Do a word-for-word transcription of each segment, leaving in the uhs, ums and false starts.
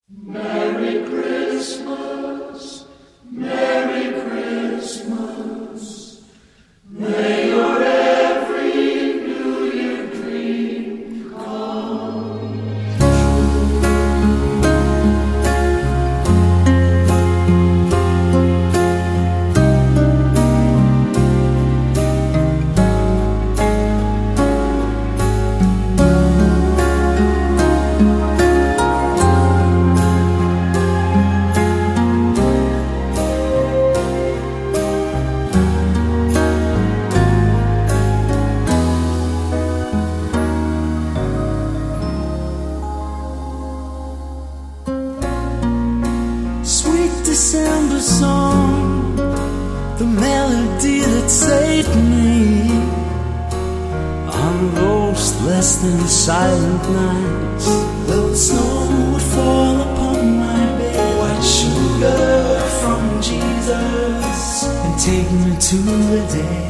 Merry Christmas, Merry Christmas. May your every New Year dream come December song, the melody that saved me on those less than silent nights. The snow would fall upon my bed, white sugar from Jesus, and take me to the day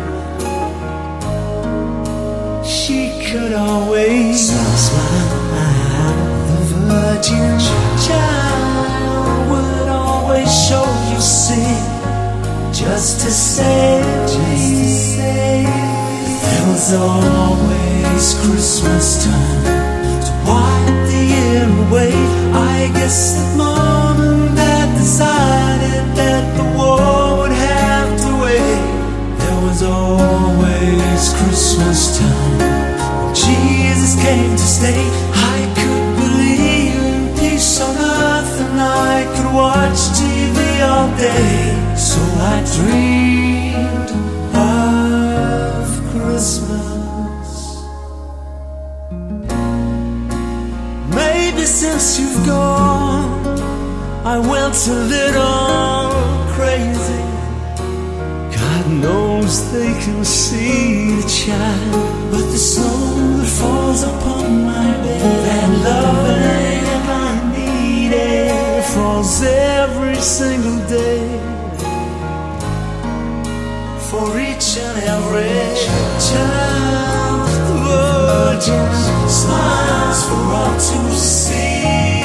she could always smile. The virgin child would always show you sin, just to say, just to say there was always Christmas time to wipe the year away. I guess that Mom and Dad decided that the war would have to wait. There was always Christmas time when Jesus came to stay. I could believe in peace on earth, and I could watch T V all day. So I dreamed of Christmas. Maybe since you've gone, I went a little crazy. God knows they can see the child, but the snow that falls upon my bed, that loving I needed, falls every single day for each and every child. The Virgin smiles for all to see,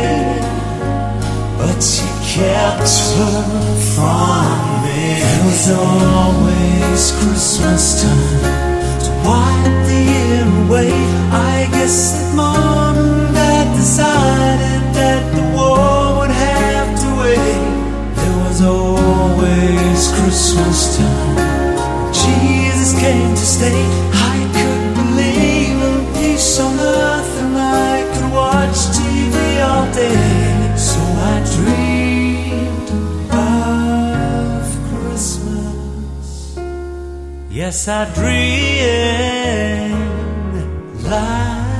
but she kept her from me. There was always Christmas time to wipe the year away. I guess that Mom and Dad decided that the war would have to wait. There was always Christmas time when Jesus came to stay. I could believe in peace on earth, and I could watch T V all day. So I dreamed of Christmas. Yes, I dreamed like